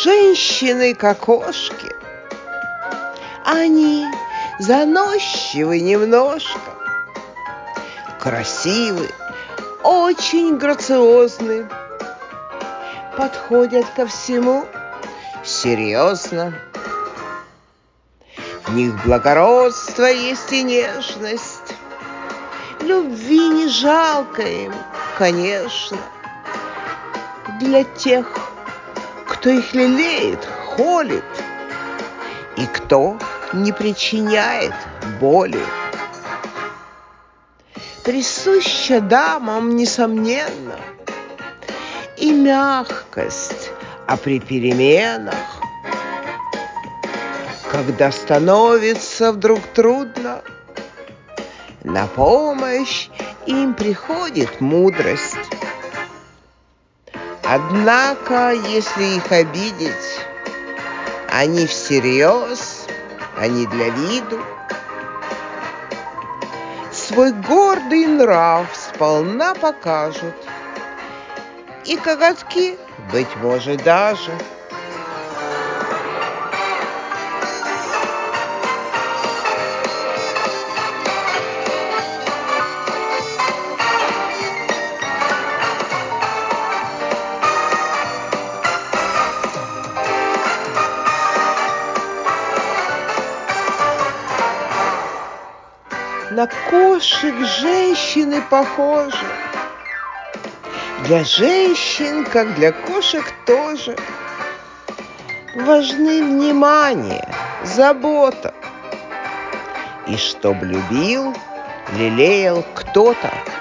женщины как кошки. Они заносчивы немножко, красивы, очень грациозны, подходят ко всему серьезно. В них благородство есть и нежность, любви не жалко им, конечно. Для тех, кто их лелеет, холит, и кто не причиняет боли. Присуща дамам, несомненно, и мягкость, а при переменах, когда становится вдруг трудно, на помощь им приходит мудрость. Однако, если их обидеть, они всерьез, а не для виду, свой гордый нрав сполна покажут, и коготки, быть может, даже. На кошек женщины похожи. Для женщин, как для кошек тоже, важны внимание, забота. И чтоб любил, лелеял кто-то,